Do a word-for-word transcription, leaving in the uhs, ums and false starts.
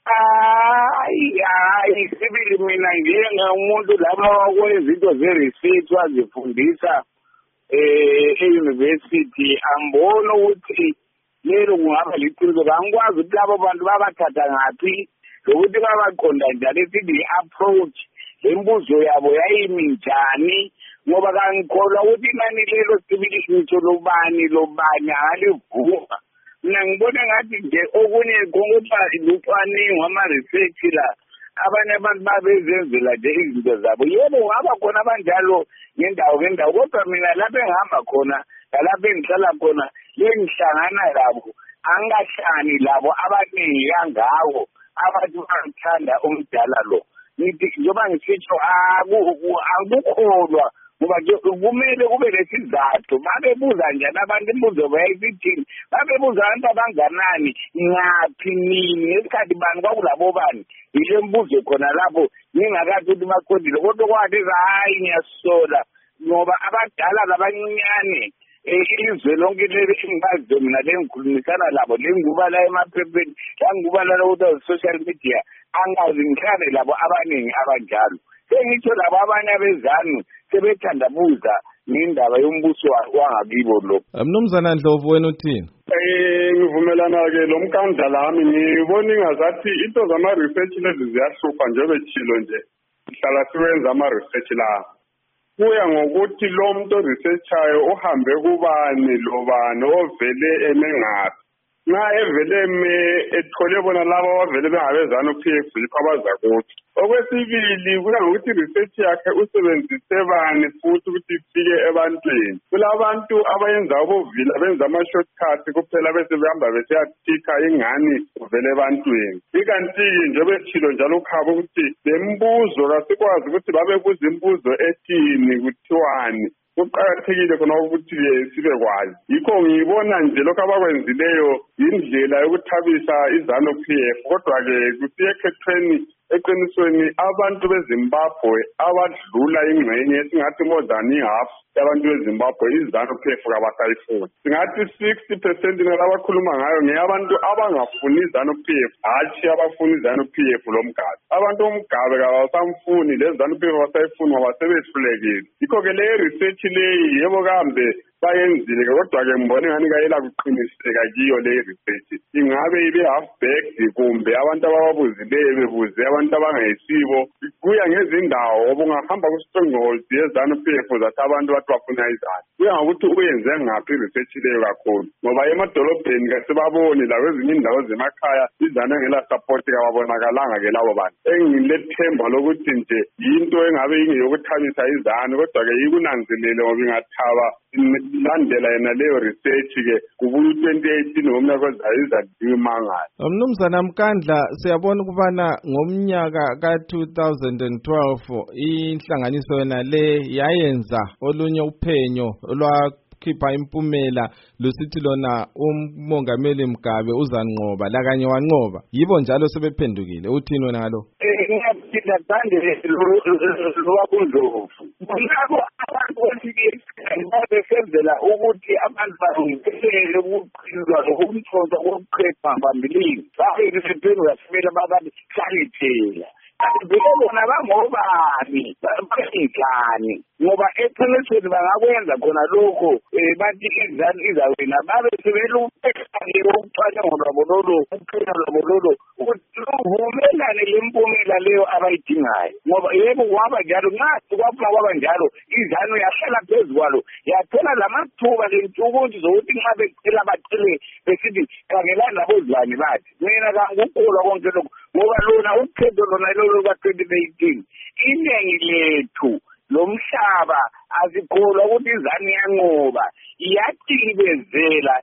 Hayi hayi sibili mina njengomuntu laba wakwenza into ze-research wazifundisa eh e-university ambona ukuthi lero kungaba liqiniso angikwazi ukuthi labo bantu babathatha ngaphi lokuthi babaqonda njani sithi i-approach lembuzo yabo yayimi njani ngoba kangikholwa ukuthi inani lelo sibili ngitsho lobani lobani akalivuka. Mina ngibona ngathi nje okunye konkuba lucwaningo ama-research la abanye abantu babezenzela nje izinto zabo. Yebo ngaba khona abanjalo ngendawo ngendawo kodwa mina lapho engihamba khona lalapho engihlala khona lengihlangana labo angahlani labo abaningi kangako abantu bathanda umdala lo. Ngithi njengoba ngisitsho akukholwa ngoba nje kumele kube lesizathu babebuza njani abantu imbuzo bayayithini babebuza abantu abanganani ngaphi nini ngesikhathi bani kwakulabo bani ile mbuzo khona lapho ngingakathi ukuthi baqondile kodwa kwathi hayi ngiyasola ngoba abadala labancinyane ilizwe lonke leli engibaziyo mina lengikhulumisana labo lenguba la emaphepheni languba la ukuthi social media angazi ngihlale labo abaningi abanjalo sengitsho labo abanye abezanu sebethandabuza ngendaba yombuso wangakibo lo. Mnumzana Ndlovu wena uthini? Eh ngivumelana-ke lo mkandla lami ngibona ingazathi into zama-research lezi ziyahlupha njengoba etshilo nje sihlala siwenza ama-research la kuya ngokuthi lo muntu o-researchayo uhambe kubani lobani ovele eme ngaphi. Nxa evele eme ethole bona laba abavele bengabezana u-P F yikho abaza kuthi. Okwesibili kuya ngokuthi research yakhe usebenzise bani futhi ukuthi ifike ebantwini. Kulabantu abayenza obovila benza ama-shortcut kuphela bese behamba besiyathikha ingani uvele ebantwini. Ikanti-ke njengoba ethilo njalo ukhaba ukuthi le mbuzo kasikwazi ukuthi babebuza imbuzo ethini kuthiwani. Kuqakathekile khona ukuthi sibe kwazi. Yikho ngibona nje lokho abakwenzileyo indlela yokuthabisa izanu-P F kodwa-ke kusiyekhethweni eqinisweni abantu beZimbabwe abadlula ingxenye esingathi more than i-half yabantu beZimbabwe izanu-P F kabasayifuni. Singathi sixty percent nalabakhuluma ngayo ngeyabantu abangafuni izanu-P F hatshi abafuni izanu-P F lo mgaba. Abantu omgabe kabasamfuni lezanu-P F abasayifuni ngoba sebehlulekile. Yikho-ke le research leyi yebo kambe bayenzile kodwa-ke mbona engani kayela kuqiniseka kiyo le research. Ingabe ibe half-baked kumbe abantu abababuzileyo bebuze abantu abangayisibo. Kuya ngezindawo obungahamba ku-stronghold yezanu-P F zathi abantu bathi bafuna izanu. Kuya ngokuthi uyenze ngaphi i-research leyo kakhulu ngoba emadolobheni kasebaboni la kwezinye indawo zemakhaya izanu engela support kababonakalanga-ke labo bantu. Engilethemba lokuthi nje yinto engabe ingeyokuthabisa izanu kodwa-ke yikunanzelele ngoba ingathaba landela yena leyo research-ke kubuya twenty eighteen ngomnyaka kozayo izadliwa imangala. Mnumzana Mkandla siyabona ukubana ngomnyaka ka two thousand twelve inhlanganiso yona le yayenza olunye uphenyo olwakhipha impumela lusithi lona umongameli Mugabe uzanqoba lakanye wanqoba. Yibo njalo sebephendukile uthini wena ngalo? Ngiyaphinda sande lwakundlovu kulabo abantu besikhathi babesenzela ukuthi abantu balungiselele ukuqinwa nokumthonza kokuqeda phambilini babesephenduka basibela babathi sanithela. Vele bona bangobani banjani ngoba eqinisweni bangakwenza khona lokho bathi izanu izawena babe sebelupekake ukuthwanya lwabo lolo uqina lwabo lolo ukuthi luvumelane lempumela leyo abayidingayo ngoba yebo kwaba njalo nxa kwaphuma kwaba njalo izanu yahlala phezu kwalo yathola lamathuba lentukuthi zokuthi nxa becela bacele besithi khangelani labozibani bathi mina kangikukholwa konke lokho ngoba lona ukhetho lona lolo ka twenty eighteen iningi lethu lomhlaba azikholwa ukuthi izanu yanqoba iyacibezela